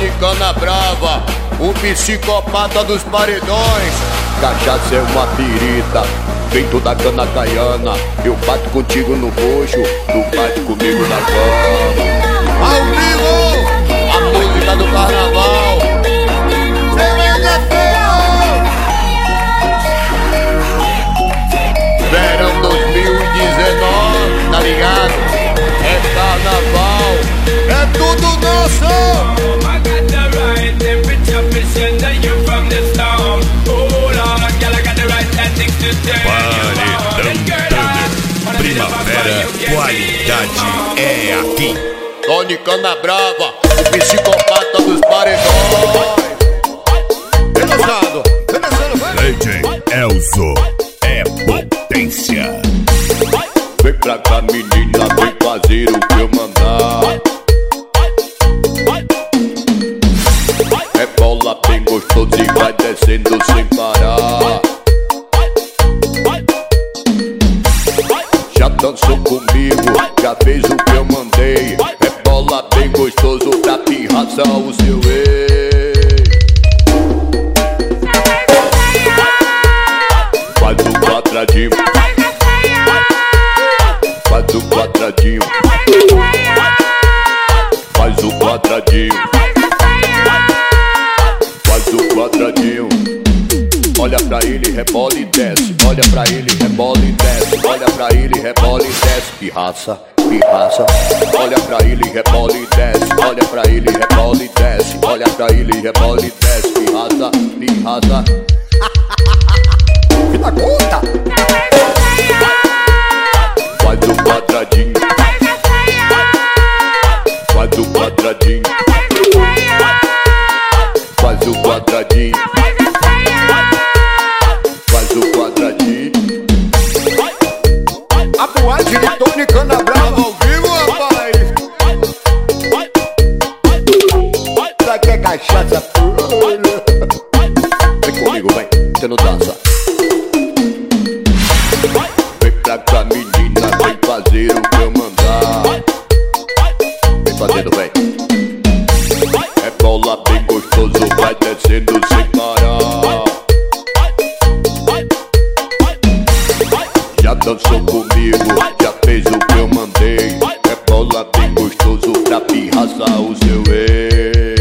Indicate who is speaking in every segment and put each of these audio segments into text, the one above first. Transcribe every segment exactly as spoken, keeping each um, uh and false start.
Speaker 1: Tony Canabrava, o psicopata dos paredões. Cachaça é uma pirita, feito da cana caiana. Eu bato contigo no roxo, tu bate comigo na cama. Ao vivo, a música do carnaval. Cerveja feia. Verão dois mil e dezenove, tá ligado? É carnaval, é tudo nosso.
Speaker 2: Paredão Primavera, qualidade é aqui.
Speaker 1: Tony Canabrava, o psicopata dos paredões. Começando, começando, vai.
Speaker 2: D J Elzo é potência.
Speaker 1: Vem pra cá, menina, vem fazer o que eu mandar. É bola bem gostoso e vai descendo sem parar. Já dançou comigo, já fez o que eu mandei. É bola bem gostoso pra pirraçar o seu ex. Faz o quadradinho, faz o quadradinho, faz o quadradinho, faz o quadradinho. Olha pra ele, rebola e desce. Olha pra ele, rebola e desce. Olha pra ele, rebola e desce. Pirraça, pirraça. Olha pra ele, rebola e desce. Olha pra ele, rebola e desce. Olha pra ele, rebola e desce. Pirraça, pirraça. Que da conta? Faz o quadradinho, faz o quadradinho, faz o quadradinho, faz o quadradinho. A boate de Tony Canabrava ao vivo, rapaz. Pra que é cachaça pura? Vem comigo, vem, você não dança. Vem pra cá, menina, vem fazer o que eu mandar. Vem fazendo, vem. É bola bem gostoso, vai descendo sem parar. Já dançou comigo, já fez o que eu mandei. É bola bem gostoso pra pirraçar o seu ex.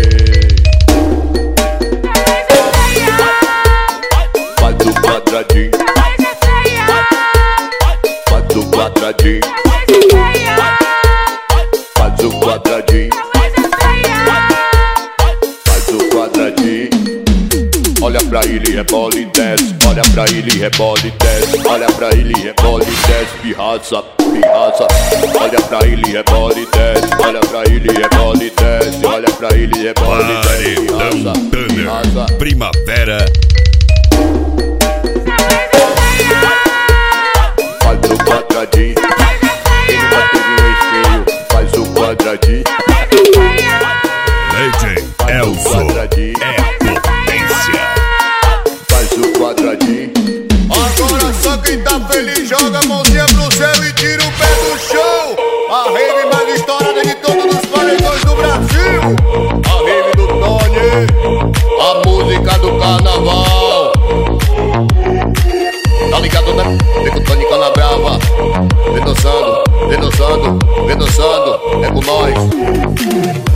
Speaker 1: Faz o quadradinho, faz o quadradinho, faz o quadradinho, faz o quadradinho. Olha pra ele, rebola e desce. Olha pra ele, rebola e desce. Olha pra ele, rebola e desce. Pirraça, pirraça. Olha pra ele, rebola e desce. Olha pra ele, rebola e desce. Olha pra ele, rebola e desce.
Speaker 2: Paredão
Speaker 1: Pirraça,
Speaker 2: Tanner Primavera.
Speaker 1: faz o quadradinho. Quem nunca teve um ex-feio, faz o quadradinho.
Speaker 2: D J Elzo é potência.
Speaker 1: Faz o quadradinho. Agora só quem tá feliz joga a mãozinha pro céu e tira o pé do chão. A rave mais estourada de todos os paredões do Brasil. A rave do Tony, a música do carnaval. Tá ligado, né? Vem com o Tony Canabrava. Vem dançando, vem dançando, vem dançando. É com nós.